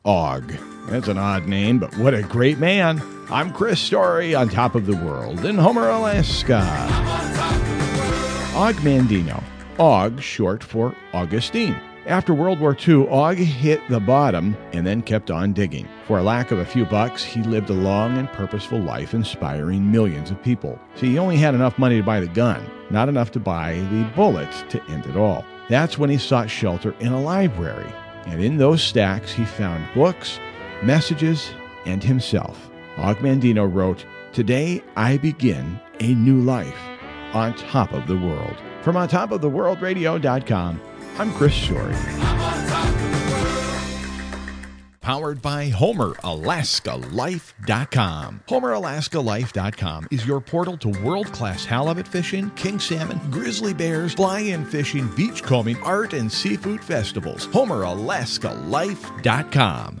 Og. That's an odd name, but what a great man. I'm Chris Story on Top of the World in Homer, Alaska. Og Mandino. Og, short for Augustine. After World War II, Og hit the bottom and then kept on digging. For a lack of a few bucks, he lived a long and purposeful life inspiring millions of people. See, he only had enough money to buy the gun, not enough to buy the bullets to end it all. That's when he sought shelter in a library. And in those stacks, he found books, messages, and himself. Og Mandino wrote, "Today I begin a new life on top of the world." From ontopoftheworldradio.com, I'm Chris Story. Powered by HomerAlaskaLife.com. HomerAlaskaLife.com is your portal to world-class halibut fishing, king salmon, grizzly bears, fly-in fishing, beachcombing, art, and seafood festivals. HomerAlaskaLife.com.